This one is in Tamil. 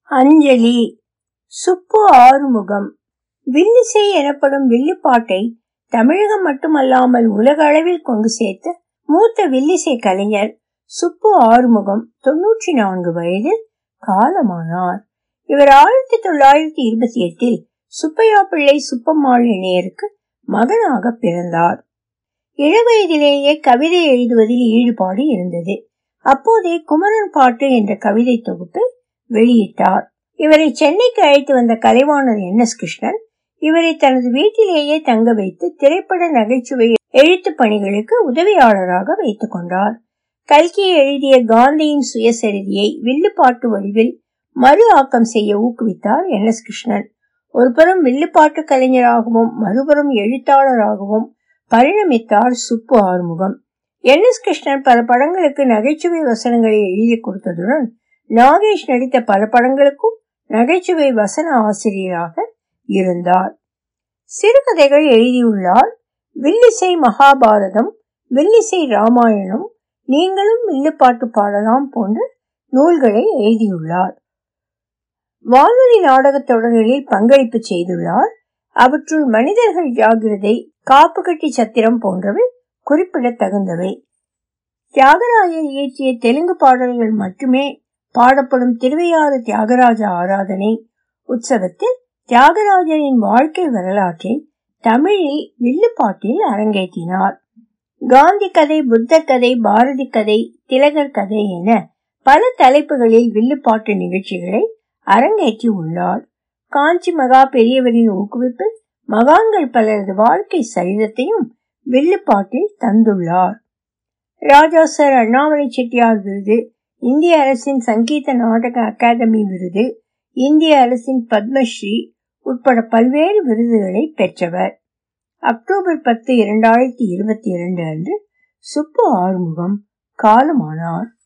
அஞ்சலி. சுப்பு ஆறுமுகம். வில்லிசை எனப்படும் வில்லுப்பாட்டை தமிழகம் மட்டுமல்லாமல் உலக அளவில் கொண்டு சேர்த்த மூத்த வில்லிசை கலைஞர் சுப்பு ஆறுமுகம் 94 வயதில் காலமானார். இவர் 1928 சுப்பையா பிள்ளை சுப்பம்மாள் இணையருக்கு மகனாக பிறந்தார். இளவயதிலேயே கவிதை எழுதுவதில் ஈடுபாடு இருந்தது. அப்போதே குமரன் பாட்டு என்ற கவிதை தொகுப்பை வெளியிட்டார். இவரை சென்னைக்கு அழைத்து வந்த கலைவாணர் NS கிருஷ்ணன் இவரை தனது வீட்டிலேயே தங்க வைத்து திரைப்பட நகைச்சுவை எழுத்து பணிகளுக்கு உதவியாளராக வைத்துக் கொண்டார். கல்கி எழுதிய காந்தியின் சுயசரிதியை வில்லுப்பாட்டு வடிவில் மறு ஆக்கம் செய்ய ஊக்குவித்தார் NS கிருஷ்ணன். ஒருபுறம் வில்லுப்பாட்டு கலைஞராகவும் மறுபுறம் எழுத்தாளராகவும் பரிணமித்தார் சுப்பு ஆறுமுகம். NS கிருஷ்ணன் பல படங்களுக்கு நகைச்சுவை வசனங்களை எழுதி கொடுத்ததுடன் நாகேஷ் நடித்த பல படங்களுக்கும் நகைச்சுவை வசன ஆசிரியராக இருந்தார். சிறுகதைகள் எழுதியுள்ளார். வில்லிசை மகாபாரதம், வில்லிசை ராமாயணம், நீங்களும் வில்லுப்பாட்டு பாடலாம் போன்ற நூல்களை எழுதியுள்ளார். வானொலி நாடக தொடர்களில் பங்களிப்பு செய்துள்ளார். அவற்றுள் மனிதர்கள் ஜாகிரதை, காப்பு கட்டி சத்திரம் போன்றவை குறிப்பிடத்தகுந்தவை. தியாகராஜர் இயற்றிய தெலுங்கு பாடல்கள் மட்டுமே பாடப்படும் திருவையாறு தியாகராஜ ஆராதனை உற்சவத்தில் தியாகராஜரின் வாழ்க்கை வரலாற்றை தமிழில் வில்லுப்பாட்டில் அரங்கேற்றினார். காந்தி கதை, புத்தர் கதை, பாரதி கதை, திலகர் கதை என பல தலைப்புகளில் வில்லுப்பாட்டு நிகழ்ச்சிகளை அரங்கேற்றி உள்ளார். காஞ்சி மகா பெரியவரின் ஊக்குவிப்பில் மகான்கள் பலரது வாழ்க்கை சரிதத்தையும் வில்லுப்பாட்டில் தந்துள்ளார். ராஜா சர் அண்ணாமலை செட்டியார் விருது, இந்திய அரசின் சங்கீத நாடக அகாதமி விருது, இந்திய அரசின் பத்மஸ்ரீ உட்பட பல்வேறு விருதுகளை பெற்றவர். அக்டோபர் 10, 2022 அன்று சுப்பு ஆறுமுகம் காலமானார்.